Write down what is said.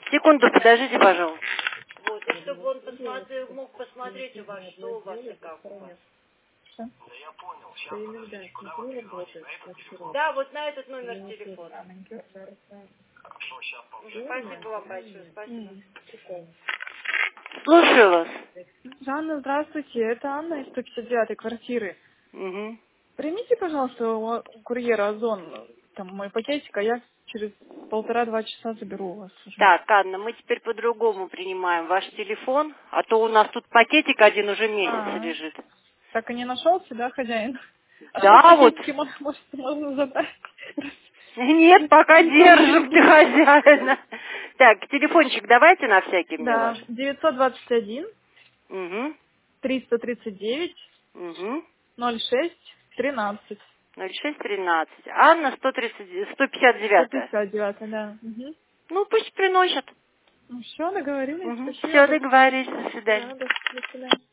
Секунду, подождите, пожалуйста. Вот, и чтобы он мог посмотреть у вас, что у вас и как у вас. Да я понял. Сейчас смотри, работает. Да, вот на этот номер телефона. Хорошо, сейчас Спасибо вам большое, спасибо. Слушаю вас. Жанна, здравствуйте. Это Анна из 159-й квартиры. Угу. Примите, пожалуйста, у курьера Озон там мой пакетик, а я через 1,5-2 часа заберу у вас уже. Так, Анна, мы теперь по-другому принимаем ваш телефон, а то у нас тут пакетик один уже месяц лежит. Так и не нашелся, да, хозяин? Да, вот. Пакетики, может, можно забрать? Нет, пока держим ты хозяина. Так, телефончик давайте на всякий мне Да, ваш. 921 Угу. 339 Угу. 06 13. 0613. Анна 159. 159, да. Угу. Ну, пусть приносят. Ну все, договорились, спасибо. Все, договорились. До свидания. Да, до свидания.